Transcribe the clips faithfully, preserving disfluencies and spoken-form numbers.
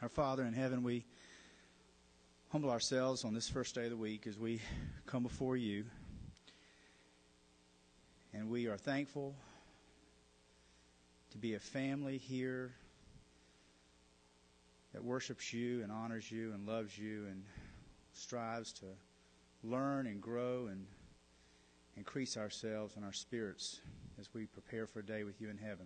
Our Father in heaven, we humble ourselves on this first day of the week as we come before you. And we are thankful to be a family here that worships you and honors you and loves you and strives to learn and grow and increase ourselves and our spirits as we prepare for a day with you in heaven.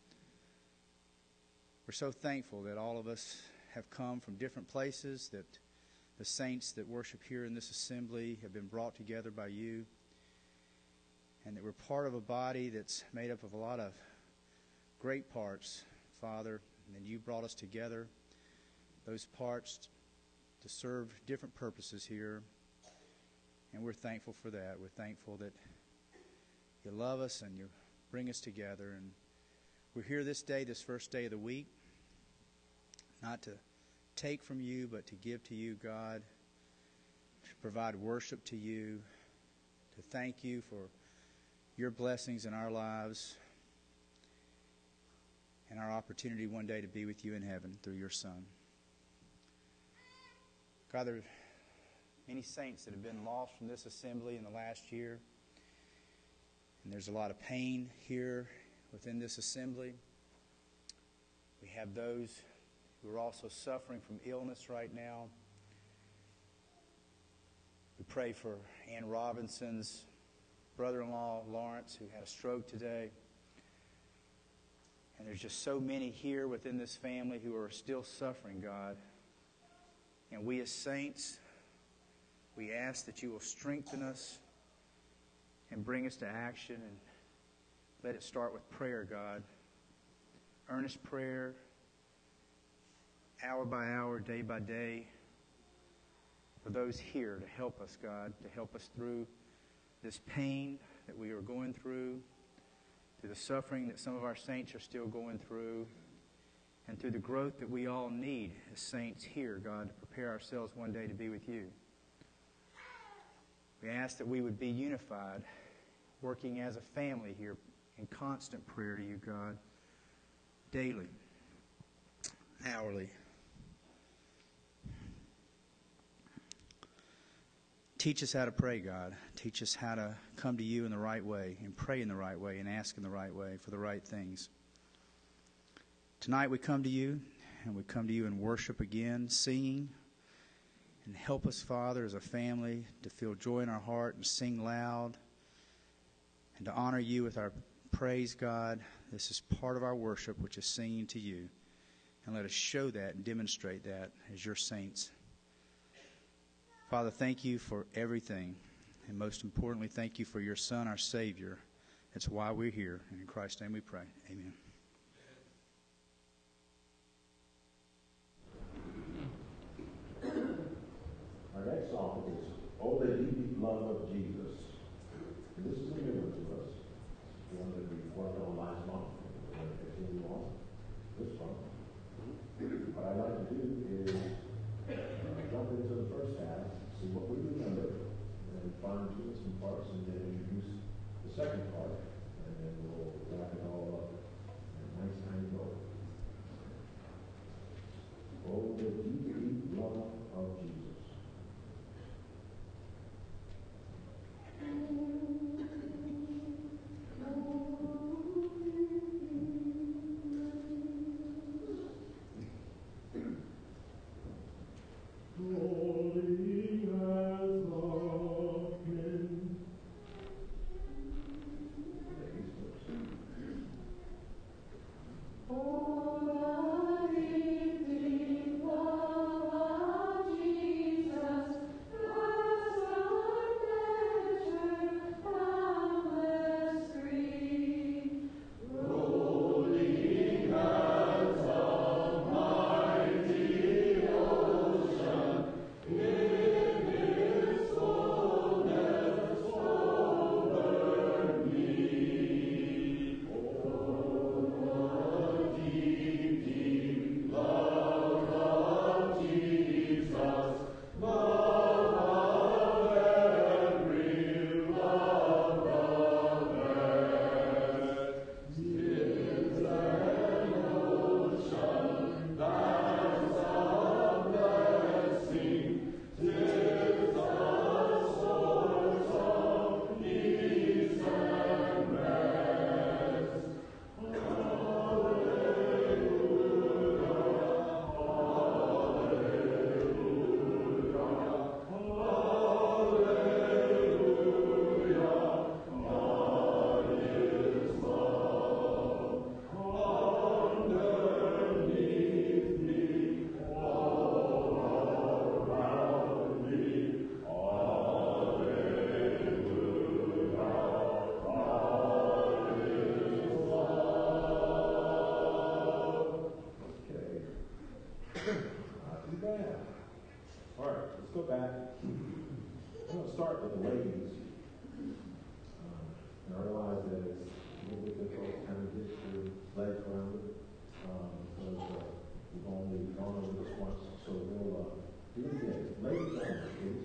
We're so thankful that all of us have come from different places, that the saints that worship here in this assembly have been brought together by you, and that we're part of a body that's made up of a lot of great parts, Father, and you brought us together, those parts to serve different purposes here, and we're thankful for that. We're thankful that you love us and you bring us together, and we're here this day, this first day of the week, not to take from you, but to give to you, God, to provide worship to you, to thank you for your blessings in our lives and our opportunity one day to be with you in heaven through your Son. God, there are many saints that have been lost from this assembly in the last year, and there's a lot of pain here within this assembly. We have those who are also suffering from illness right now. We pray for Ann Robinson's brother-in-law, Lawrence, who had a stroke today. And there's just so many here within this family who are still suffering, God. And we as saints, we ask that you will strengthen us and bring us to action, and let it start with prayer, God. Earnest prayer, hour by hour, day by day, for those here to help us, God, to help us through this pain that we are going through, through the suffering that some of our saints are still going through, and through the growth that we all need as saints here, God, to prepare ourselves one day to be with you. We ask that we would be unified, working as a family here in constant prayer to you, God, daily, hourly. Teach us how to pray, God. Teach us how to come to you in the right way and pray in the right way and ask in the right way for the right things. Tonight we come to you, and we come to you in worship again, singing. And help us, Father, as a family to feel joy in our heart and sing loud and to honor you with our praise, God. This is part of our worship, which is singing to you. And let us show that and demonstrate that as your saints. Father, thank you for everything. And most importantly, thank you for your Son, our Savior. That's why we're here. And in Christ's name we pray. Amen. Our next song is "Oh, the Deep Love of Jesus." And this is a new one to us. One that we worked on last month. We're going to continue on this month. What I'd like to do is uh, jump into the first half, see what we remember, and fine tune some parts, and then introduce the second part, and then we'll wrap it all up in a nice tiny bow. Oh, the deep, deep love of Jesus. Oh, bad. All right, let's go back. I'm going to start with the ladies. Um, and I realize that it's a little bit difficult to kind of get your legs around it um, because uh, we've only gone over this once. So we'll uh, do it again. Ladies only, please.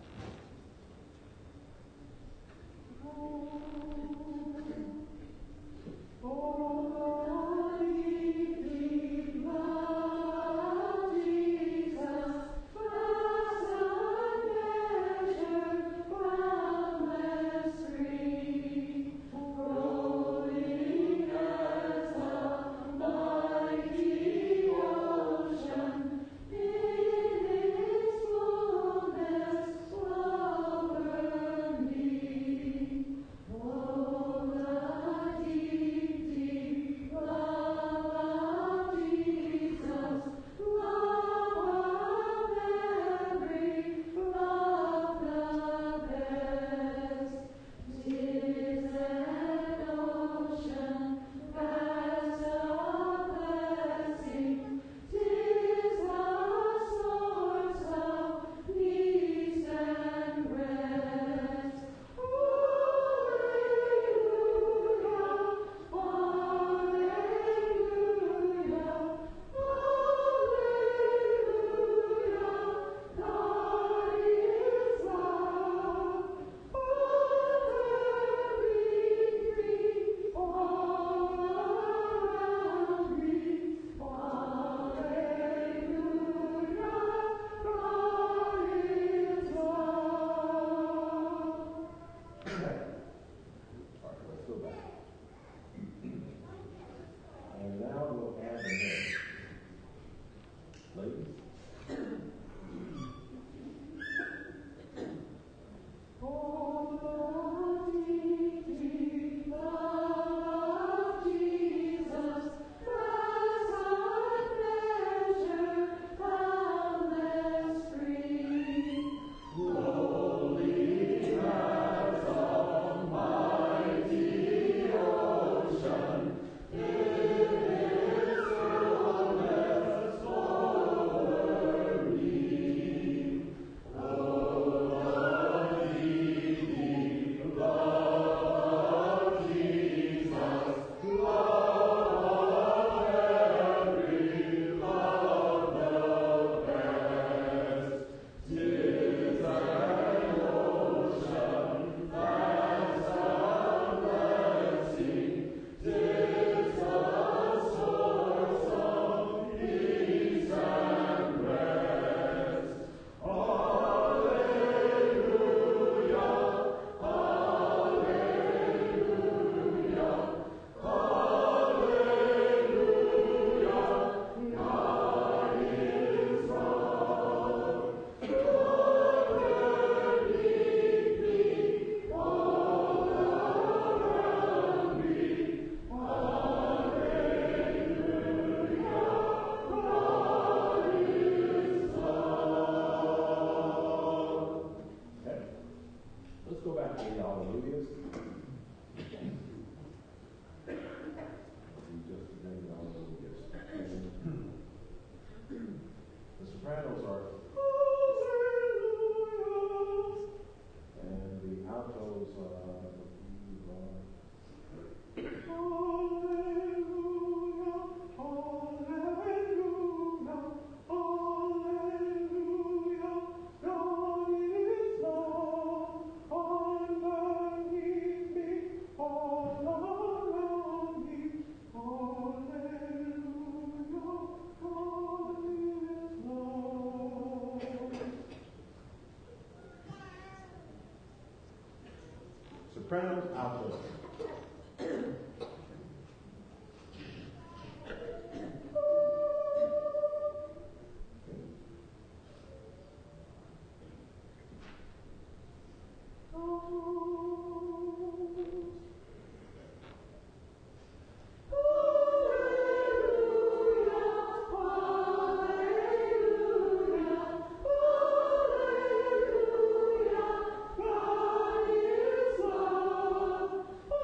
Sopranos, altos. Oh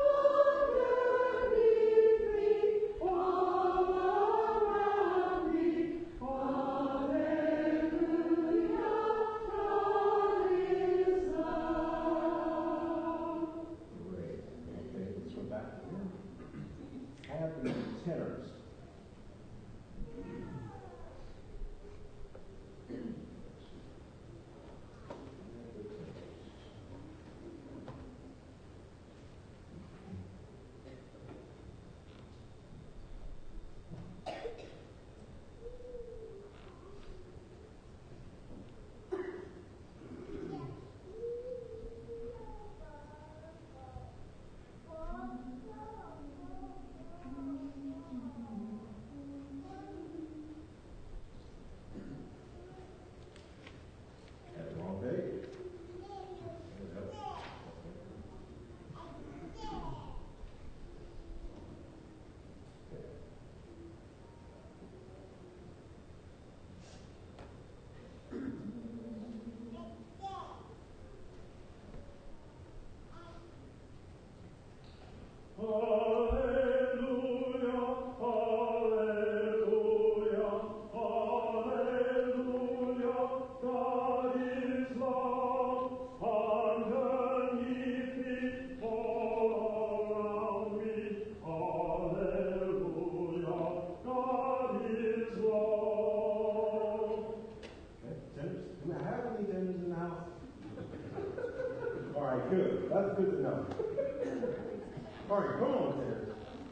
that's good to know. All right, come on, Terry.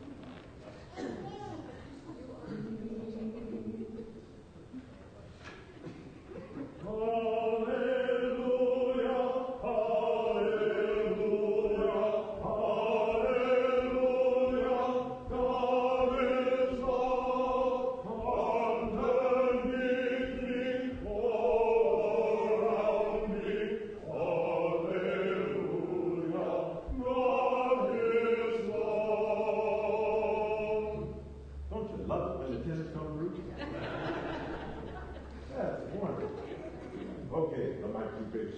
Okay, I might be big.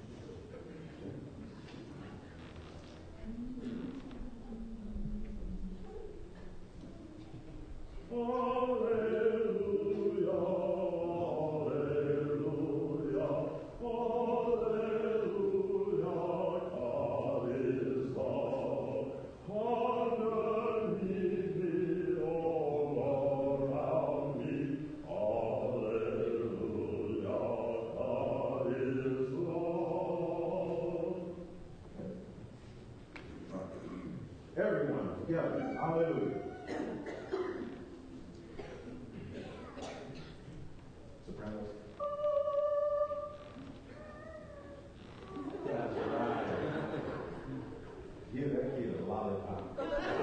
Everyone together, hallelujah. Sopranos. That's right. Give that kid a lollipop.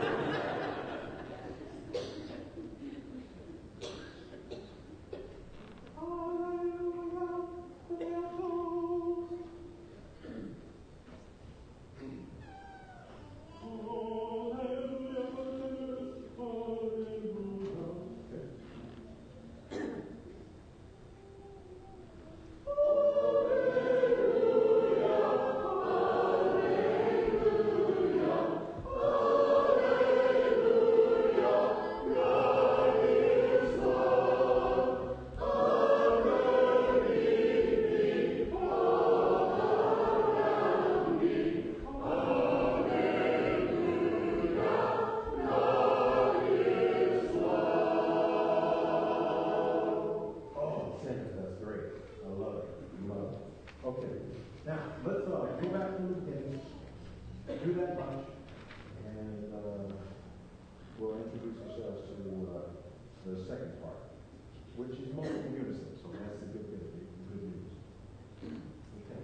Okay, now let's uh, go back to the beginning, do that bunch, and uh, we'll introduce ourselves to uh, the second part, which is mostly unison, so that's the good bit of the good news. Okay.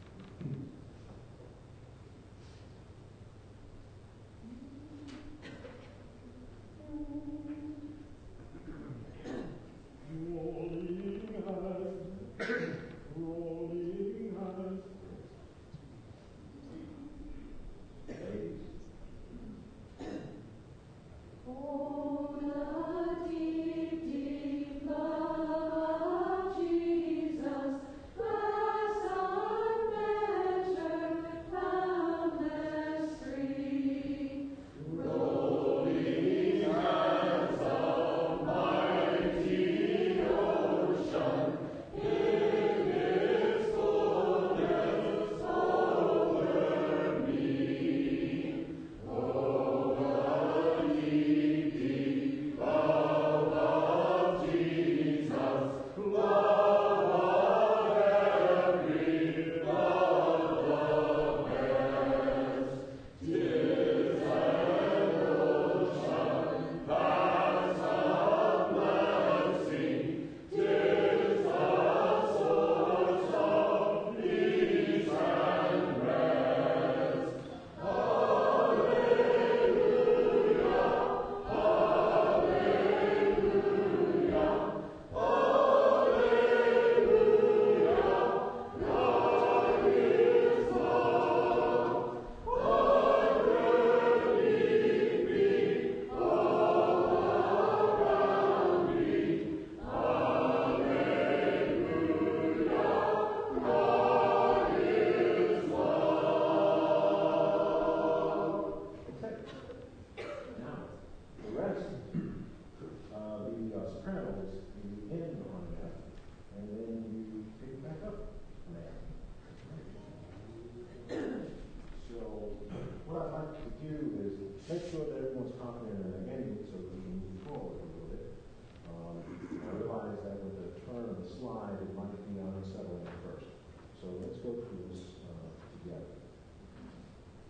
Make sure that everyone's confident in their ending so that we can move forward a little bit. Um, I realize that with the turn of the slide, it might be unsettling at first. So let's go through this uh, together.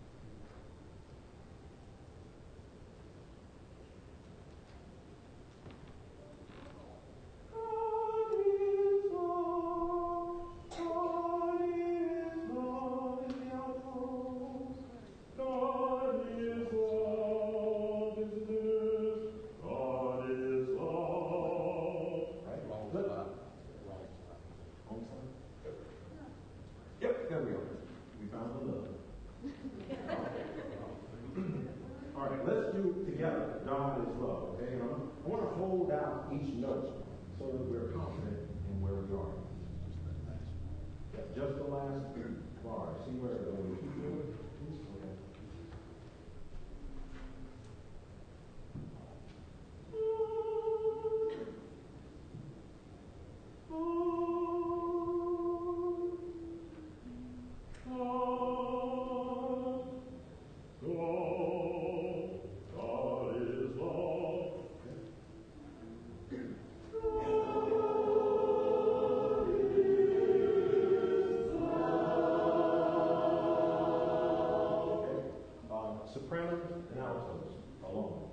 okay? And I'm, I want to hold out each note so that we're confident in where we are. Yeah, just the last bar. See where it goes. Keep doing it, please? Okay. Sopranos and altos alone.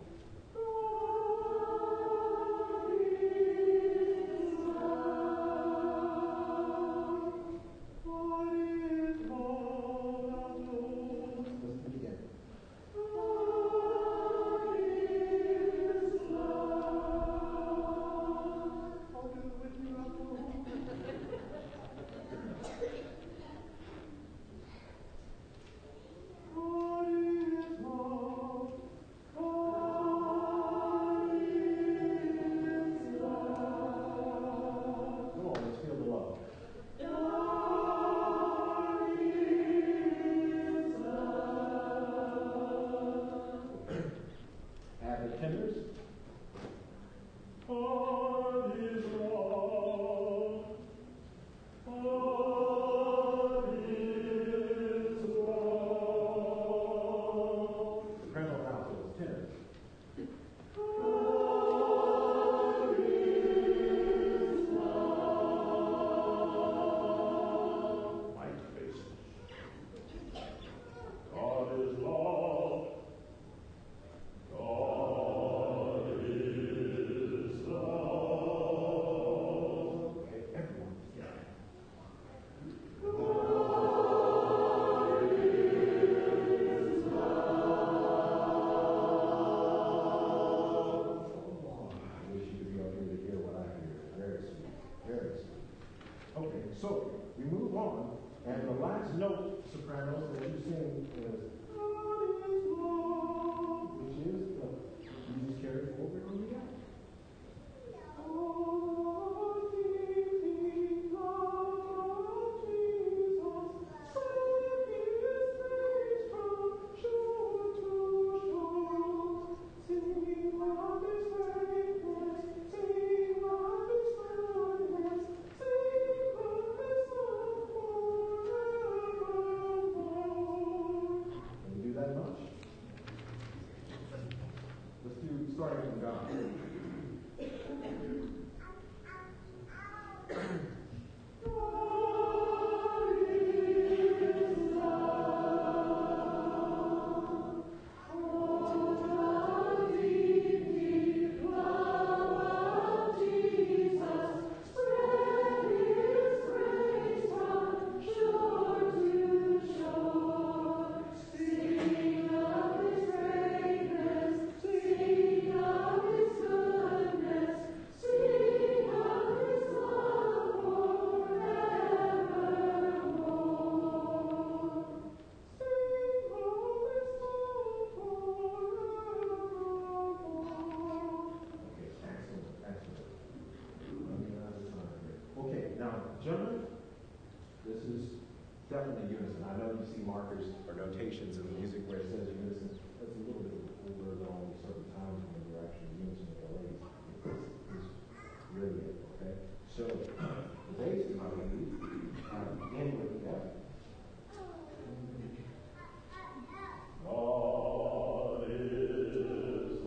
So we move on, and the last note, sopranos, that you sing is God is love, which is the you just carry forward on the out. Oh, giving love of Jesus, spread His praise from shore to shore, sing of His greatness, sing of His goodness, sing of His love forevermore. Can we do that much? Let's do starting from God. Gentlemen, this is definitely unison. I know you see markers or notations in the music where it says unison. That's a little bit older than only certain times when we're actually unison with the ladies. This is really it, okay? So, the bass is how we uh, begin with F. God is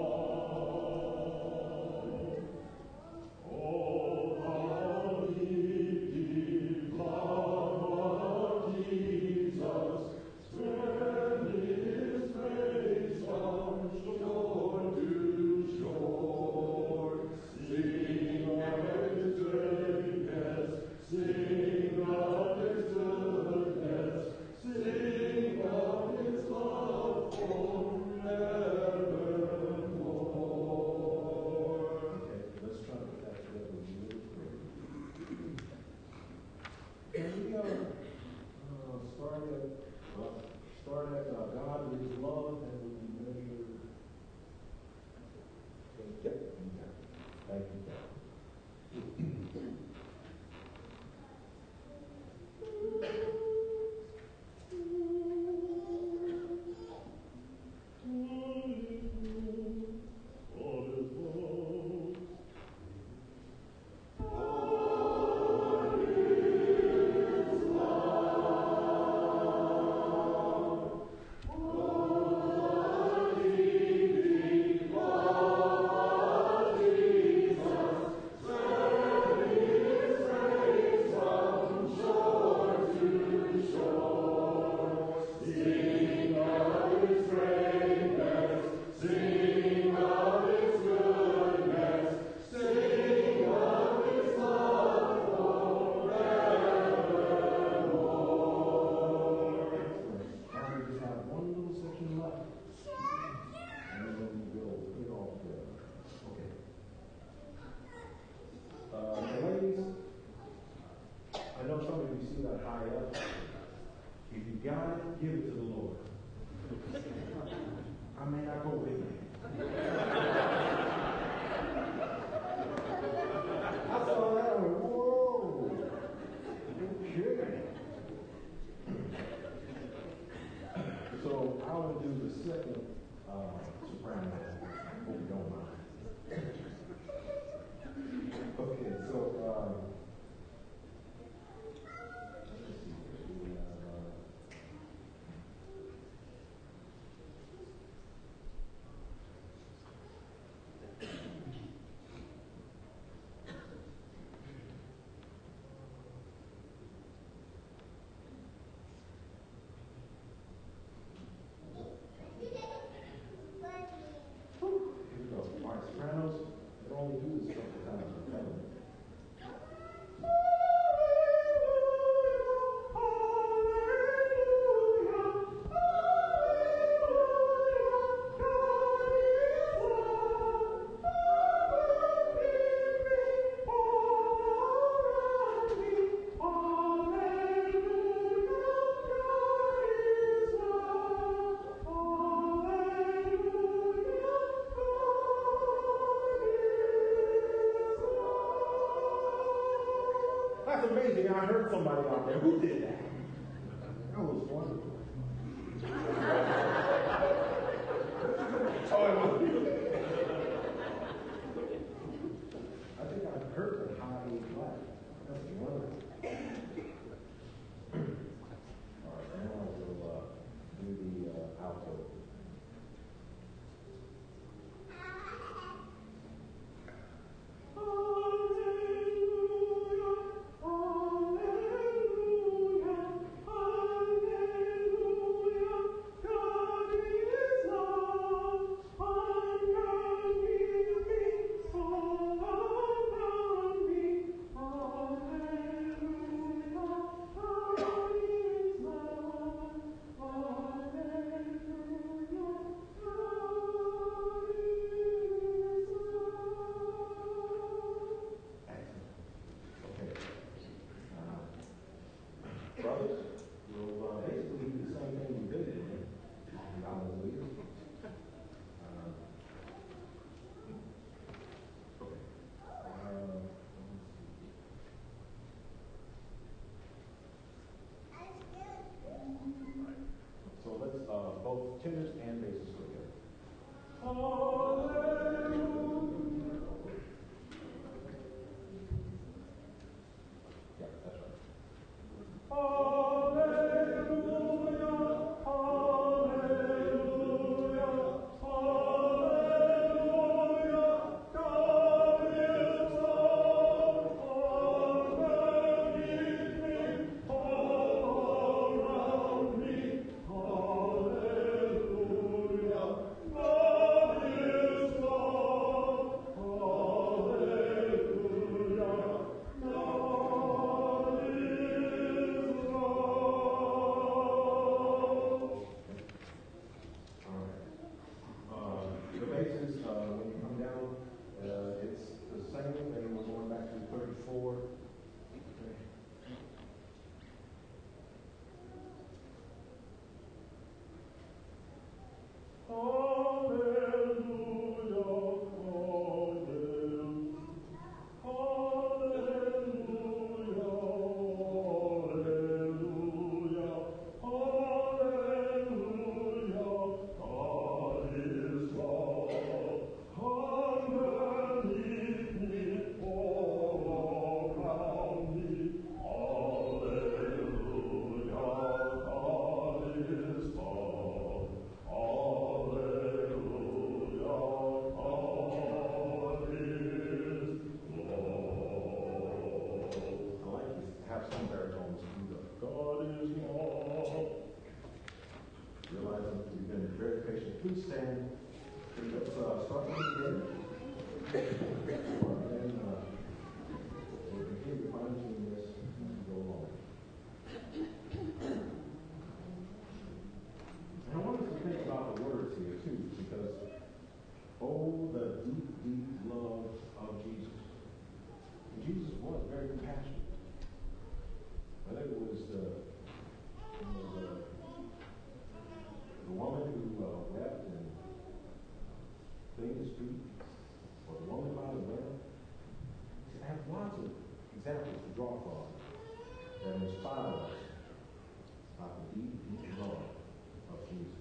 love. Oh, how deep, love of Jesus, spread His praise from shore to shore. Sing of His greatness, sing of His goodness, sing of His love forevermore. Okay, let's try to put that together really quick. And we uh, uh, start at, uh, start at uh, God is love, and we measure high up. If you got it, give it to the Lord. I may not go with you. I saw that, I went, whoa. Okay. So I will do the second uh, soprano. Hope you don't mind. Okay, so um, let's see. We have, uh, sopranos, they only do this a couple times in heaven. That's amazing. I heard somebody out there who did that. That was wonderful. Oh, it was beautiful. I think I heard the high A flat. That's wonderful. All right, now we'll uh, do the uh, alto. Brothers, we'll uh, basically do the same thing we did today. Hallelujah. Uh, okay. Uh, so let's uh, both tenors and basses go together. Hallelujah. Yeah, that's right. Please stand. Let's uh, start with the beginning. And then uh, we'll continue to fine tune this as we go along. And I want us to think about the words here too, because oh, the deep, deep love of Jesus. And Jesus was very compassionate. Whether it was the Father that inspire us about the deep, deep love of Jesus.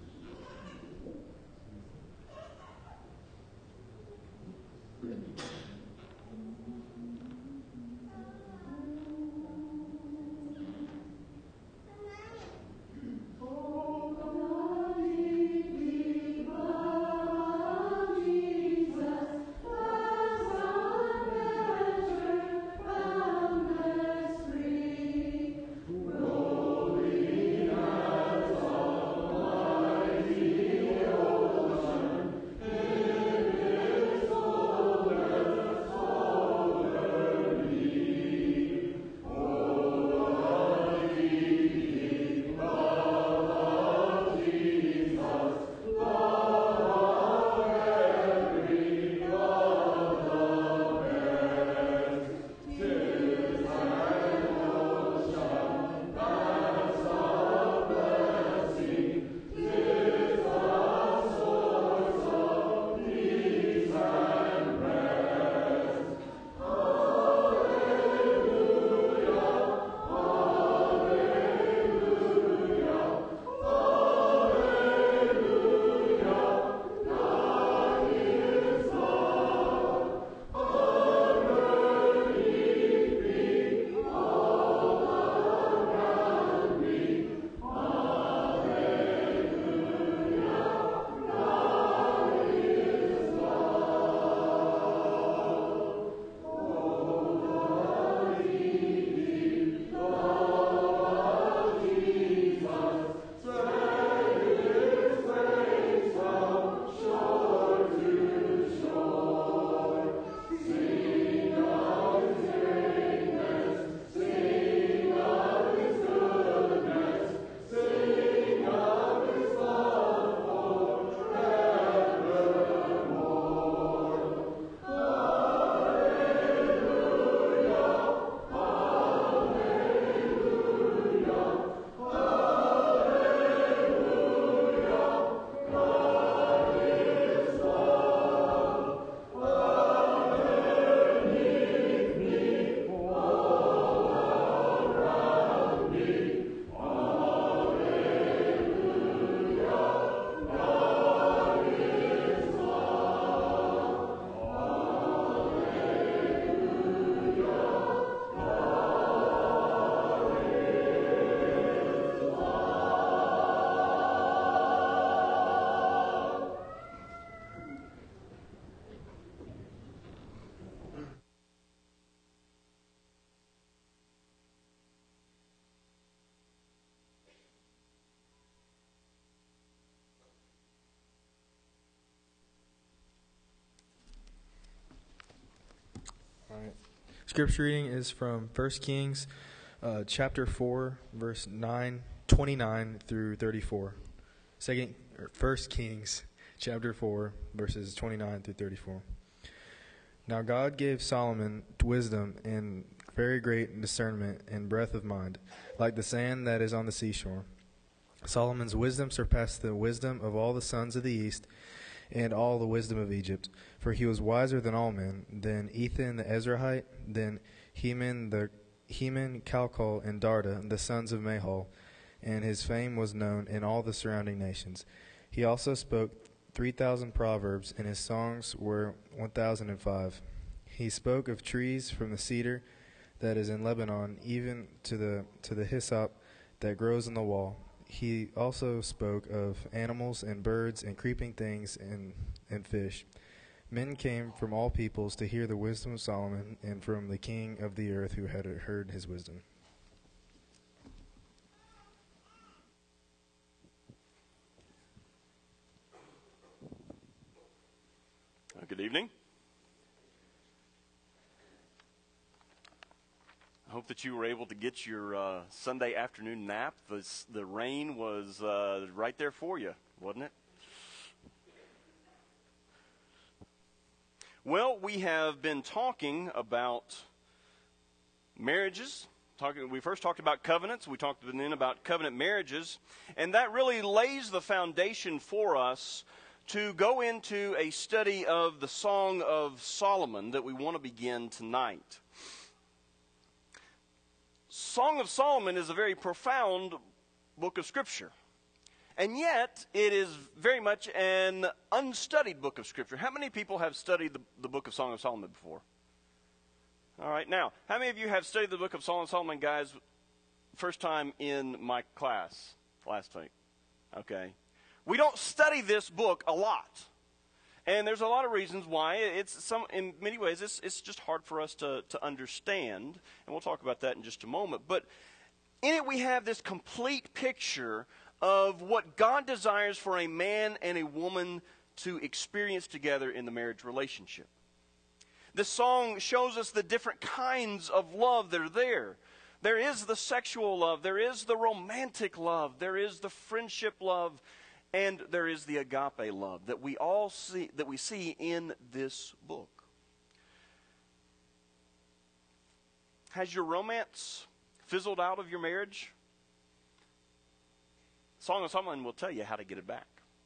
All right. Scripture reading is from First Kings, uh, chapter four, verse nine, twenty-nine through thirty-four. Second, or First Kings, chapter four, verses twenty-nine through thirty-four. Now God gave Solomon wisdom and very great discernment and breadth of mind, like the sand that is on the seashore. Solomon's wisdom surpassed the wisdom of all the sons of the east, and all the wisdom of Egypt. For he was wiser than all men, than Ethan the Ezrahite, than Heman the Heman, Calcol, and Darda, the sons of Mahol, and his fame was known in all the surrounding nations. He also spoke three thousand proverbs, and his songs were one thousand and five. He spoke of trees from the cedar that is in Lebanon, even to the to the hyssop that grows in the wall. He also spoke of animals and birds and creeping things and, and fish. Men came from all peoples to hear the wisdom of Solomon, and from the king of the earth who had heard his wisdom. Uh, good evening. I hope that you were able to get your uh, Sunday afternoon nap. The, the rain was uh, right there for you, wasn't it? Well, we have been talking about marriages. Talking, we first talked about covenants. We talked then about covenant marriages. And that really lays the foundation for us to go into a study of the Song of Solomon that we want to begin tonight. Song of Solomon is a very profound book of Scripture. And yet, it is very much an unstudied book of Scripture. How many people have studied the, the book of Song of Solomon before? All right, now, how many of you have studied the book of Song of Solomon, guys, first time in my class last week? Okay. We don't study this book a lot. And there's a lot of reasons why. It's some, in many ways, it's, it's just hard for us to, to understand. And we'll talk about that in just a moment. But in it, we have this complete picture of what God desires for a man and a woman to experience together in the marriage relationship. This song shows us the different kinds of love that are there. There is the sexual love, there is the romantic love, there is the friendship love, and there is the agape love that we all see, that we see in this book. Has your romance fizzled out of your marriage? Song of Solomon will tell you how to get it back.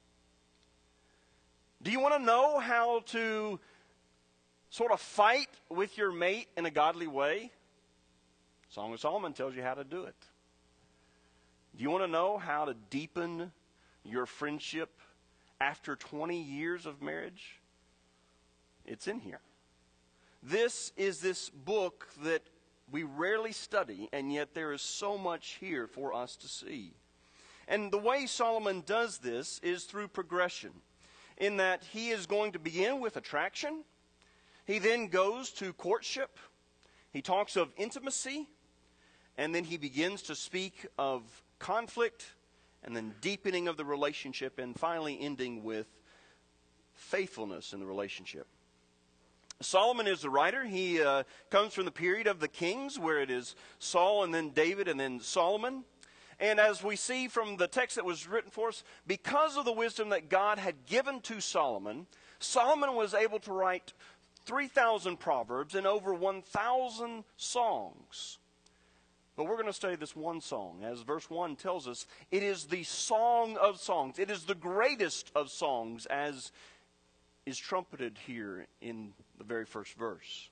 Do you want to know how to sort of fight with your mate in a godly way? Song of Solomon tells you how to do it. Do you want to know how to deepen your friendship after twenty years of marriage? It's in here. This is this book that we rarely study, and yet there is so much here for us to see. And the way Solomon does this is through progression, in that he is going to begin with attraction. He then goes to courtship. He talks of intimacy. And then he begins to speak of conflict, and then deepening of the relationship, and finally ending with faithfulness in the relationship. Solomon is the writer. He uh, comes from the period of the kings, where it is Saul and then David and then Solomon. And as we see from the text that was written for us, because of the wisdom that God had given to Solomon, Solomon was able to write three thousand proverbs and over one thousand songs. But we're going to study this one song. As verse one tells us, it is the song of songs. It is the greatest of songs, as is trumpeted here in the very first verse.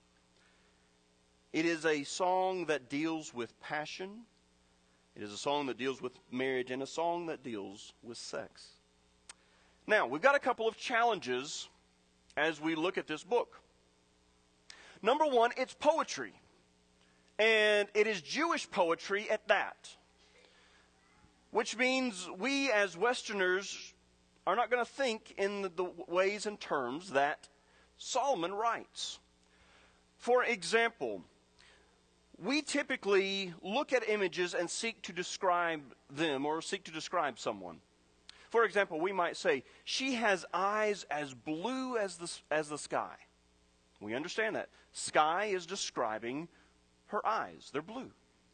It is a song that deals with passion. It is a song that deals with marriage, and a song that deals with sex. Now, we've got a couple of challenges as we look at this book. Number one, it's poetry. And it is Jewish poetry at that. Which means we as Westerners are not going to think in the, the ways and terms that Solomon writes. For example, we typically look at images and seek to describe them or seek to describe someone. For example, we might say, she has eyes as blue as the, as the sky. We understand that. Sky is describing her eyes. They're blue.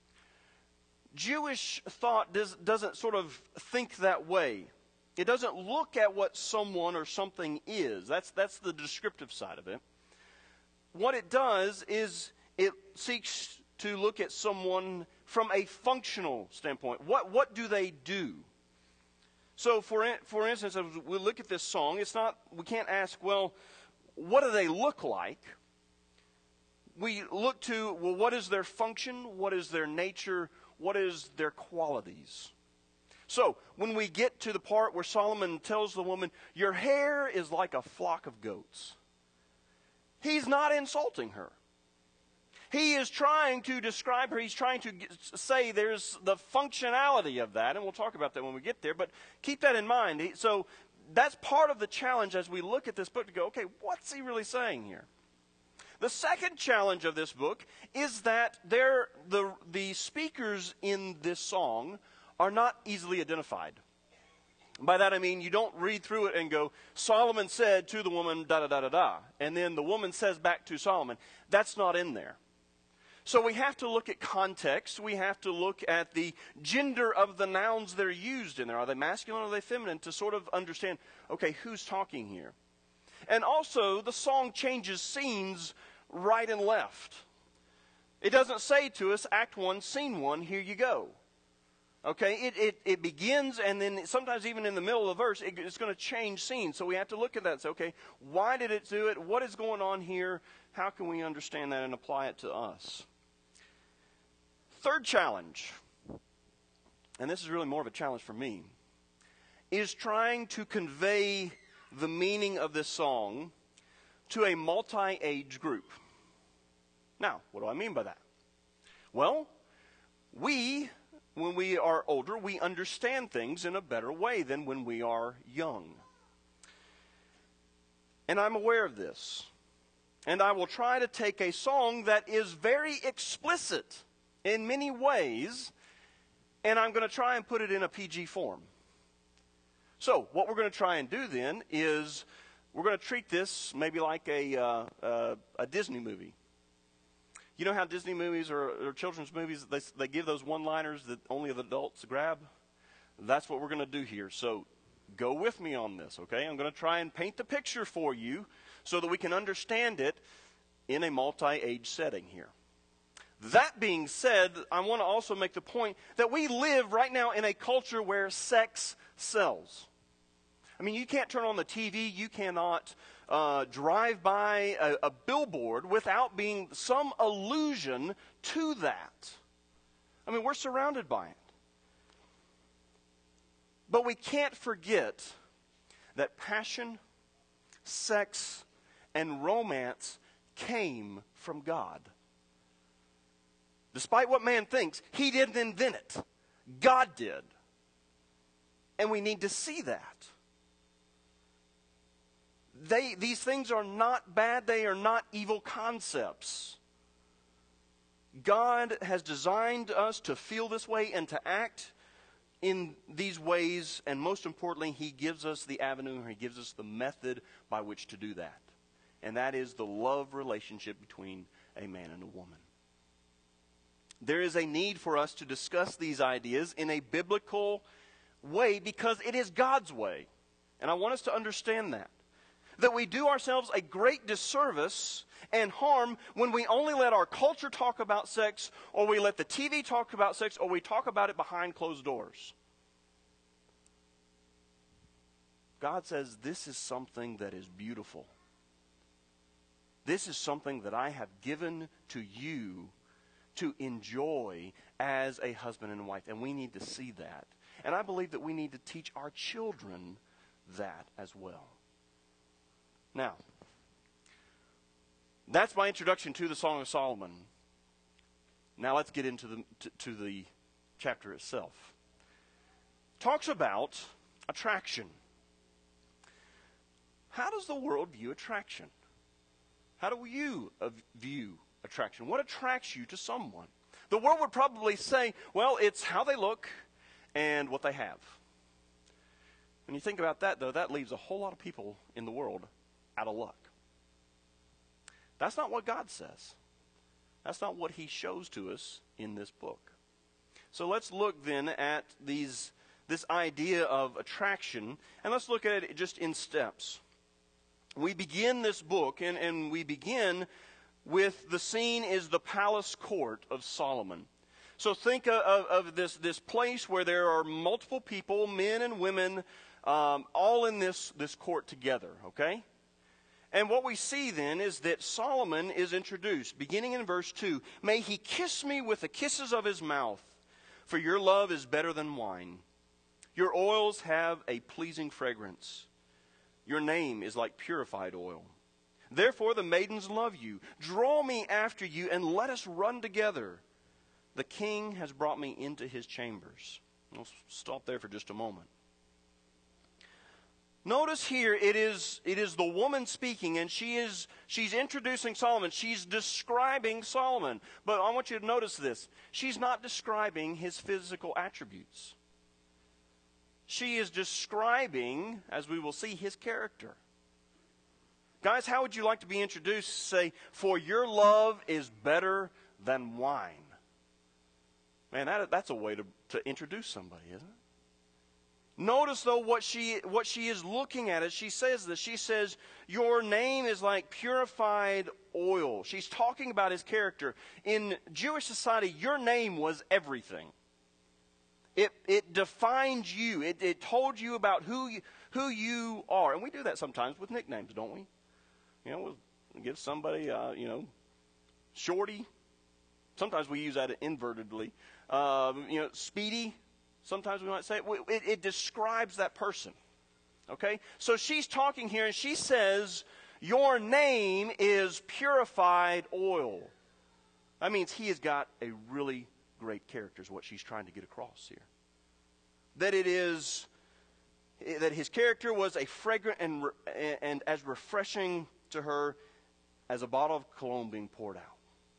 Jewish thought does, doesn't sort of think that way. It doesn't look at what someone or something is. That's, that's the descriptive side of it. What it does is it seeks to look at someone from a functional standpoint. What, what do they do? So, for, for instance, as we look at this song, it's not, we can't ask, well, what do they look like? We look to, well, what is their function? What is their nature? What is their qualities? So, when we get to the part where Solomon tells the woman, your hair is like a flock of goats, he's not insulting her. He is trying to describe her. He's trying to say there's the functionality of that, and we'll talk about that when we get there, but keep that in mind. So, that's part of the challenge as we look at this book to go, okay, what's he really saying here? The second challenge of this book is that the, the speakers in this song are not easily identified. By that I mean you don't read through it and go, Solomon said to the woman, da-da-da-da-da, and then the woman says back to Solomon. That's not in there. So we have to look at context. We have to look at the gender of the nouns that are used in there. Are they masculine or are they feminine? To sort of understand, okay, who's talking here? And also, the song changes scenes right and left. It doesn't say to us, Act one, Scene one, here you go. Okay, it, it, it begins, and then sometimes even in the middle of the verse, it, it's going to change scenes. So we have to look at that and say, okay, why did it do it? What is going on here? How can we understand that and apply it to us? Third challenge, and this is really more of a challenge for me, is trying to convey the meaning of this song to a multi-age group. Now, what do I mean by that? Well, we, when we are older, we understand things in a better way than when we are young. And I'm aware of this. And I will try to take a song that is very explicit in many ways, and I'm going to try and put it in a P G form. So, what we're going to try and do then is we're going to treat this maybe like a, uh, uh, a Disney movie. You know how Disney movies or, or children's movies, they, they give those one-liners that only the adults grab? That's what we're going to do here. So go with me on this, okay? I'm going to try and paint the picture for you so that we can understand it in a multi-age setting here. That being said, I want to also make the point that we live right now in a culture where sex sells. I mean, you can't turn on the T V, you cannot uh, drive by a, a billboard without being some allusion to that. I mean, we're surrounded by it. But we can't forget that passion, sex, and romance came from God. Despite what man thinks, he didn't invent it. God did. And we need to see that. They, these things are not bad. They are not evil concepts. God has designed us to feel this way and to act in these ways. And most importantly, he gives us the avenue, or he gives us the method by which to do that. And that is the love relationship between a man and a woman. There is a need for us to discuss these ideas in a biblical way because it is God's way. And I want us to understand that. That we do ourselves a great disservice and harm when we only let our culture talk about sex, or we let the T V talk about sex, or we talk about it behind closed doors. God says this is something that is beautiful. This is something that I have given to you to enjoy as a husband and wife. And we need to see that. And I believe that we need to teach our children that as well. Now, that's my introduction to the Song of Solomon. Now let's get into the to, to the chapter itself. It talks about attraction. How does the world view attraction? How do you uh, view attraction? What attracts you to someone? The world would probably say, well, it's how they look and what they have. When you think about that, though, that leaves a whole lot of people in the world out of luck. That's not what God says. That's not what he shows to us in this book. So let's look then at these this idea of attraction, and let's look at it just in steps. We begin this book, and, and we begin with the scene is the palace court of Solomon. So think of, of, of this, this place where there are multiple people, men and women, um, all in this, this court together, okay? And what we see then is that Solomon is introduced, beginning in verse two. May he kiss me with the kisses of his mouth, for your love is better than wine. Your oils have a pleasing fragrance. Your name is like purified oil. Therefore the maidens love you. Draw me after you and let us run together. The king has brought me into his chambers. I'll stop there for just a moment. Notice here it is it is the woman speaking, and she is she's introducing Solomon. She's describing Solomon. But I want you to notice this. She's not describing his physical attributes. She is describing, as we will see, his character. Guys, how would you like to be introduced? Say, for your love is better than wine. Man, that, that's a way to, to introduce somebody, isn't it? Notice, though, what she what she is looking at as she says this. She says, your name is like purified oil. She's talking about his character. In Jewish society, your name was everything. It it defined you. It, it told you about who you, who you are. And we do that sometimes with nicknames, don't we? You know, we'll give somebody, uh, you know, Shorty, sometimes we use that invertedly. Uh, you know, speedy, sometimes we might say. It, it describes that person. Okay? So she's talking here, and she says, your name is purified oil. That means he has got a really great character, is what she's trying to get across here. That it is, that his character was a fragrant and, and as refreshing to her as a bottle of cologne being poured out.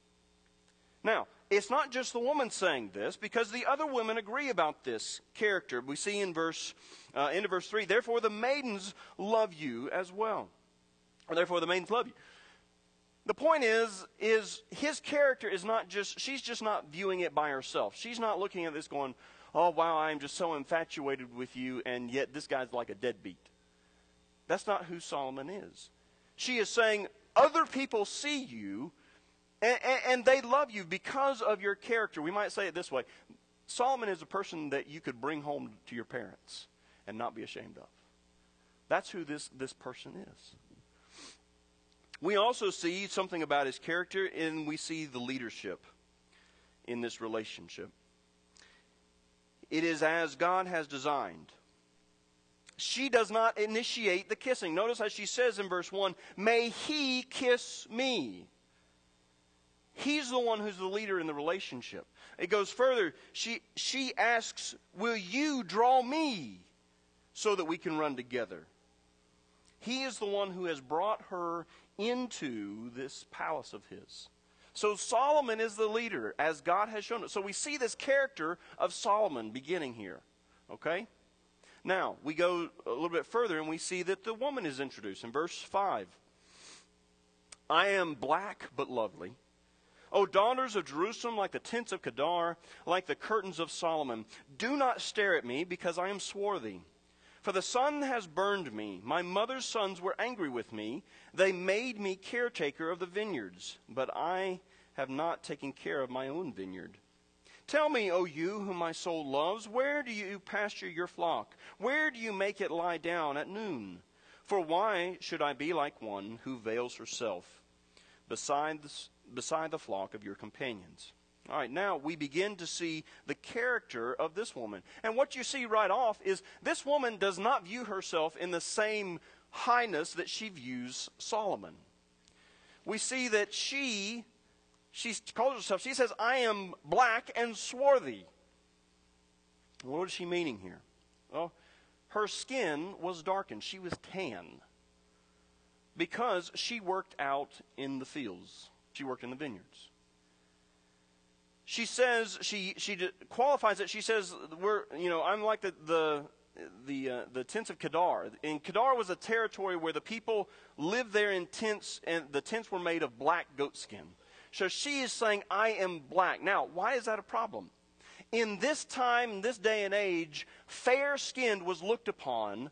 Now, it's not just the woman saying this, because the other women agree about this character. We see in verse, uh, end of verse three, therefore the maidens love you as well. Or therefore the maidens love you. The point is, is his character is not just, she's just not viewing it by herself. She's not looking at this going, oh, wow, I'm just so infatuated with you, and yet this guy's like a deadbeat. That's not who Solomon is. She is saying, other people see you, and, and, and they love you because of your character. We might say it this way. Solomon is a person that you could bring home to your parents and not be ashamed of. That's who this, this person is. We also see something about his character, and we see the leadership in this relationship. It is as God has designed. She does not initiate the kissing. Notice how she says in verse one, may he kiss me. He's the one who's the leader in the relationship. It goes further. She, she asks, will you draw me so that we can run together? He is the one who has brought her into this palace of his. So Solomon is the leader, as God has shown us. So we see this character of Solomon beginning here. Okay? Now, we go a little bit further and we see that the woman is introduced in verse five. I am black but lovely. O daughters of Jerusalem, like the tents of Kedar, like the curtains of Solomon, do not stare at me, because I am swarthy. For the sun has burned me. My mother's sons were angry with me. They made me caretaker of the vineyards, but I have not taken care of my own vineyard. Tell me, O you whom my soul loves, where do you pasture your flock? Where do you make it lie down at noon? For why should I be like one who veils herself beside the, beside the flock of your companions? All right, now we begin to see the character of this woman. And what you see right off is this woman does not view herself in the same highness that she views Solomon. We see that she, she calls herself, she says, I am black and swarthy. What is she meaning here? Well, her skin was darkened. She was tan because she worked out in the fields. She worked in the vineyards. She says, she she qualifies it. She says, "We're you know I'm like the the the, uh, the tents of Kedar." And Kedar was a territory where the people lived there in tents, and the tents were made of black goat skin. So she is saying, "I am black." Now, why is that a problem? In this time, in this day and age, fair-skinned was looked upon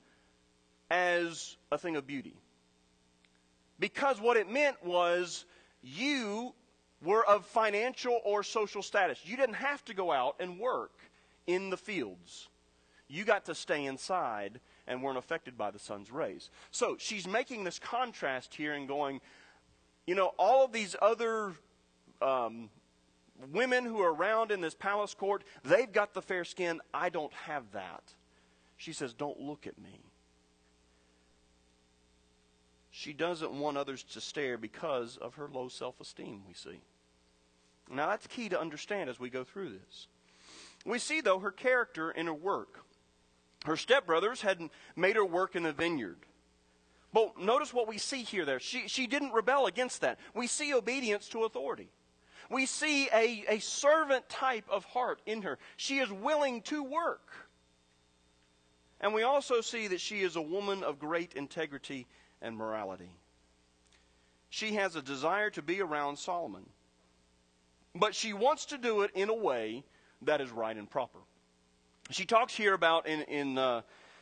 as a thing of beauty, because what it meant was you were of financial or social status. You didn't have to go out and work in the fields. You got to stay inside and weren't affected by the sun's rays. So she's making this contrast here and going, you know, all of these other um, women who are around in this palace court, they've got the fair skin. I don't have that. She says, don't look at me. She doesn't want others to stare because of her low self-esteem, we see. Now, that's key to understand as we go through this. We see, though, her character in her work. Her stepbrothers had made her work in the vineyard. But notice what we see here there. She, she didn't rebel against that. We see obedience to authority. We see a, a servant type of heart in her. She is willing to work. And we also see that she is a woman of great integrity and morality. She has a desire to be around Solomon, but she wants to do it in a way that is right and proper. She talks here about in, in uh,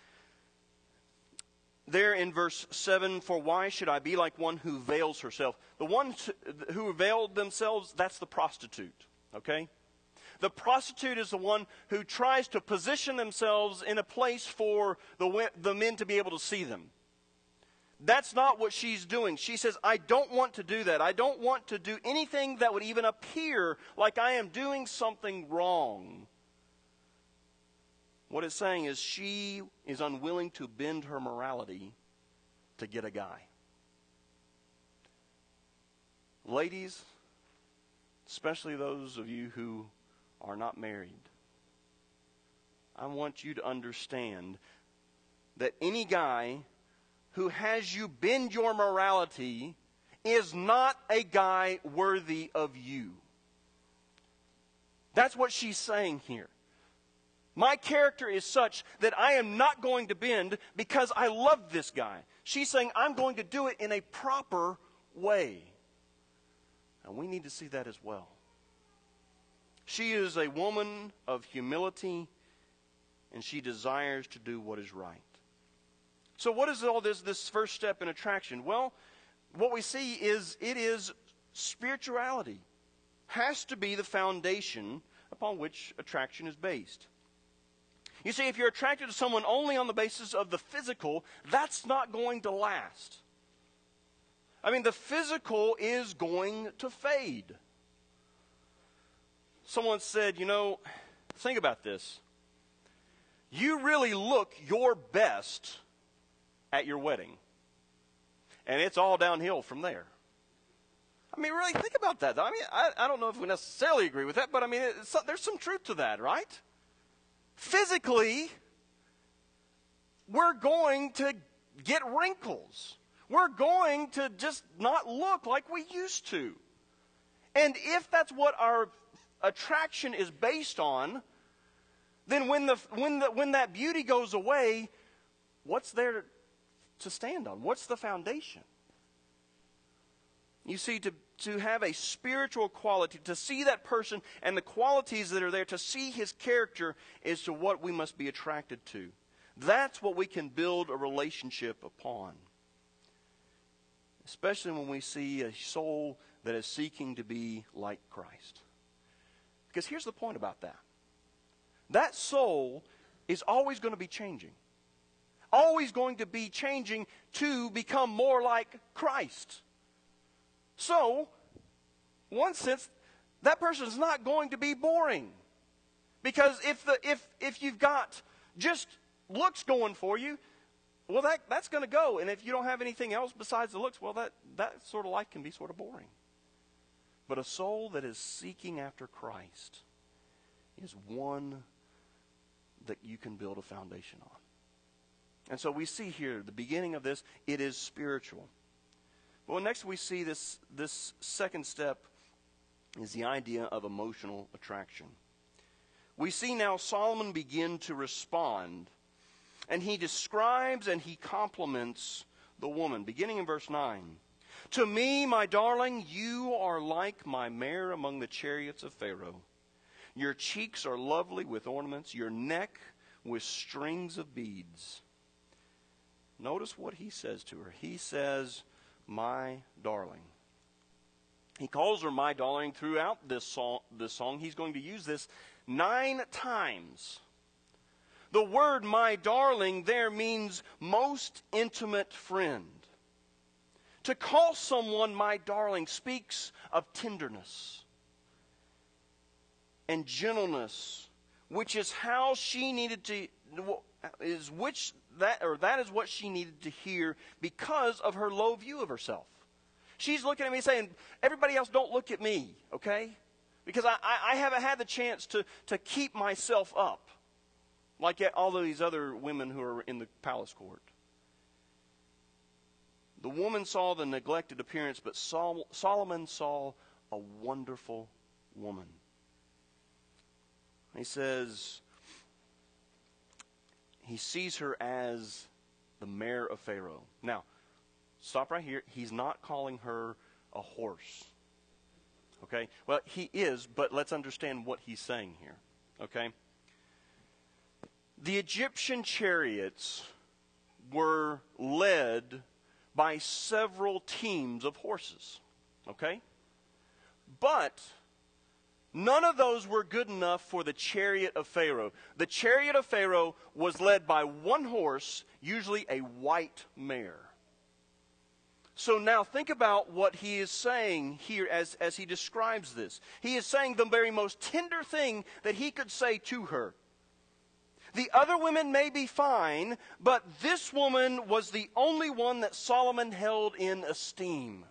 there in verse seven, for why should I be like one who veils herself? The ones who veiled themselves, that's the prostitute, okay? The prostitute is the one who tries to position themselves in a place for the, the men to be able to see them. That's not what she's doing. She says, I don't want to do that. I don't want to do anything that would even appear like I am doing something wrong. What it's saying is she is unwilling to bend her morality to get a guy. Ladies, especially those of you who are not married, I want you to understand that any guy who has you bend your morality is not a guy worthy of you. That's what she's saying here. My character is such that I am not going to bend because I love this guy. She's saying I'm going to do it in a proper way. And we need to see that as well. She is a woman of humility, and she desires to do what is right. So what is all this, this first step in attraction? Well, what we see is it is spirituality. Has to be the foundation upon which attraction is based. You see, if you're attracted to someone only on the basis of the physical, that's not going to last. I mean, the physical is going to fade. Someone said, you know, think about this. You really look your best at your wedding. And it's all downhill from there. I mean, really think about that. I mean, I, I don't know if we necessarily agree with that, but I mean, it's, there's some truth to that, right? Physically, we're going to get wrinkles. We're going to just not look like we used to. And if that's what our attraction is based on, then when the when the when that beauty goes away, what's there to stand on? What's the foundation? You see, to, to have a spiritual quality, to see that person and the qualities that are there, to see his character is to what we must be attracted to. That's what we can build a relationship upon. Especially when we see a soul that is seeking to be like Christ. Because here's the point about that. That soul is always going to be changing. Always going to be changing to become more like Christ. So, one sense, that person is not going to be boring. Because if the if if you've got just looks going for you, well, that that's going to go. And if you don't have anything else besides the looks, well, that, that sort of life can be sort of boring. But a soul that is seeking after Christ is one that you can build a foundation on. And so we see here, the beginning of this, it is spiritual. Well, next we see this, this second step is the idea of emotional attraction. We see now Solomon begin to respond, and he describes and he compliments the woman, beginning in verse nine. To me, my darling, you are like my mare among the chariots of Pharaoh. Your cheeks are lovely with ornaments, your neck with strings of beads. Notice what he says to her. He says, my darling. He calls her my darling throughout this song. This song. He's going to use this nine times. The word my darling there means most intimate friend. To call someone my darling speaks of tenderness and gentleness, which is how she needed to, is which that or that is what she needed to hear because of her low view of herself. She's looking at me saying, everybody else don't look at me, okay? Because I, I, I haven't had the chance to, to keep myself up like all of these other women who are in the palace court. The woman saw the neglected appearance, but Sol- Solomon saw a wonderful woman. He says, he sees her as the mare of Pharaoh. Now, stop right here. He's not calling her a horse. Okay? Well, he is, but let's understand what he's saying here. Okay? The Egyptian chariots were led by several teams of horses. Okay? But none of those were good enough for the chariot of Pharaoh. The chariot of Pharaoh was led by one horse, usually a white mare. So now think about what he is saying here as, as he describes this. He is saying the very most tender thing that he could say to her. The other women may be fine, but this woman was the only one that Solomon held in esteem.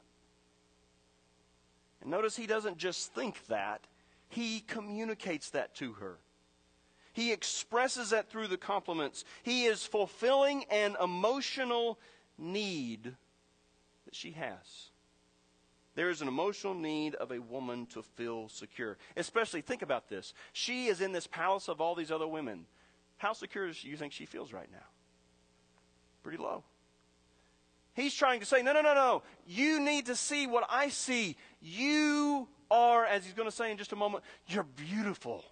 And notice he doesn't just think that, he communicates that to her. He expresses that through the compliments. He is fulfilling an emotional need that she has. There is an emotional need of a woman to feel secure. Especially, think about this. She is in this palace of all these other women. How secure do you think she feels right now? Pretty low. He's trying to say, no, no, no, no. You need to see what I see. You are, as he's going to say in just a moment, you're beautiful.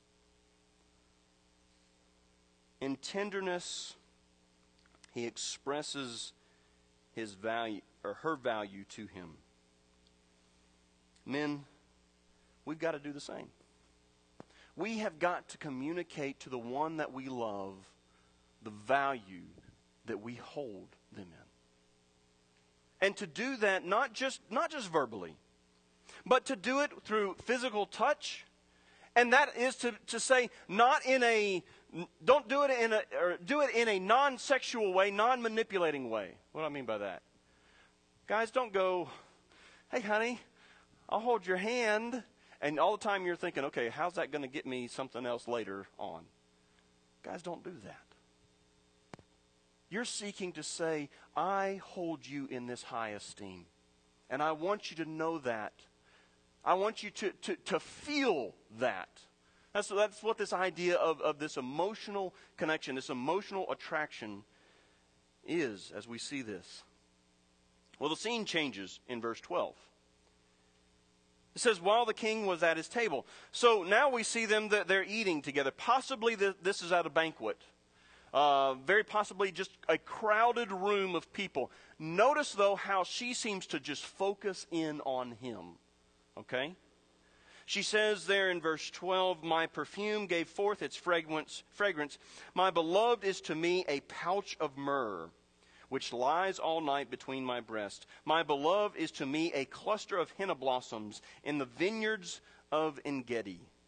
In tenderness, he expresses his value, or her value to him. Men, we've got to do the same. We have got to communicate to the one that we love the value that we hold them in. And to do that not just not just verbally, but to do it through physical touch. And that is to, to say, not in a don't do it in a or do it in a non-sexual way, non-manipulating way. What do I mean by that? Guys, don't go, hey honey, I'll hold your hand. And all the time you're thinking, okay, how's that going to get me something else later on? Guys, don't do that. You're seeking to say, I hold you in this high esteem. And I want you to know that. I want you to, to, to feel that. That's, that's what this idea of, of this emotional connection, this emotional attraction is as we see this. Well, the scene changes in verse twelve. It says, while the king was at his table. So now we see them that they're eating together. Possibly the, this is at a banquet. Uh, very possibly just a crowded room of people. Notice, though, how she seems to just focus in on him. Okay? She says there in verse twelve, my perfume gave forth its fragrance. fragrance. My beloved is to me a pouch of myrrh, which lies all night between my breasts. My beloved is to me a cluster of henna blossoms in the vineyards of En-gedi.